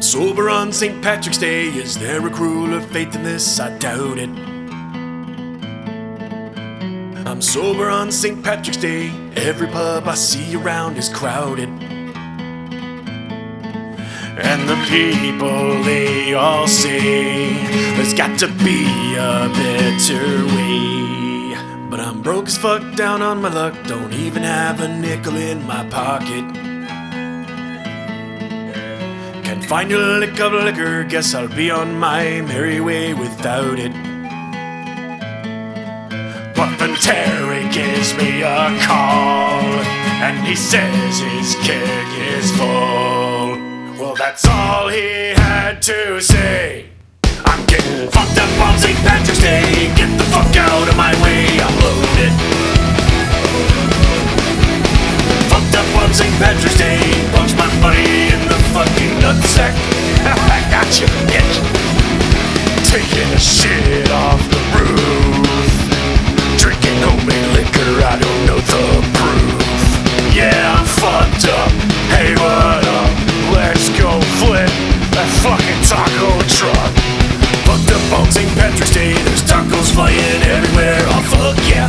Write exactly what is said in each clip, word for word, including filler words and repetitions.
Sober on Saint Patrick's Day, is there a crueler fate than this? I doubt it. I'm sober on Saint Patrick's Day, every pub I see around is crowded. And the people, they all say there's got to be a better way. But I'm broke as fuck, down on my luck, don't even have a nickel in my pocket. Can't find a lick of liquor, guess I'll be on my merry way without it. But then Terry gives me a call, and he says his keg is full. Well, that's all he had to say. I'm getting fucked up on Saint Patrick's Day. Get the fuck out of my way, I'm loaded. Fucked up on Saint Patrick's Day. Punch my buddy in the fucking nutsack. Gotcha, bitch. Taking a shit off the roof. Drinking homemade liquor, I don't know the proof. Yeah, I'm fucked up. Hey, what up? Let's go flip that fucking taco truck. Fucked up on Saint Patrick's Day, there's tacos flying everywhere, oh fuck yeah.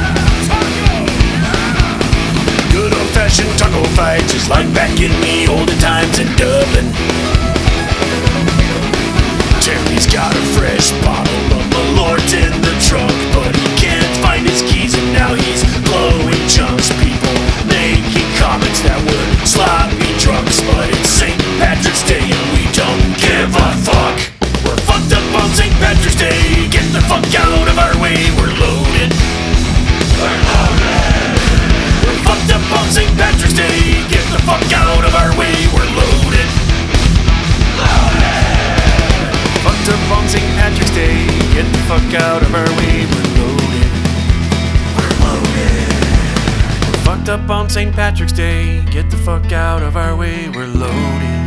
Good old fashioned taco fights, just like back in the olden times in Dublin. Terry's got a fresh bottle of Malort in the trunk, but he can't find his keys and now he's blowing chunks. People making comments that we're sloppy drunks, but it's Saint Patrick's Day and we don't give a fuck. We're fucked up on Saint Patrick's Day, get the fuck out of our way, we're loaded. We're loaded. We're fucked up on Saint Patrick's Day, get the fuck out of our way, we're loaded. Loaded. Fucked up on Saint Patrick's Day, get the fuck out of our way, we're loaded. We're loaded. We're fucked up on Saint Patrick's Day, get the fuck out of our way, we're loaded.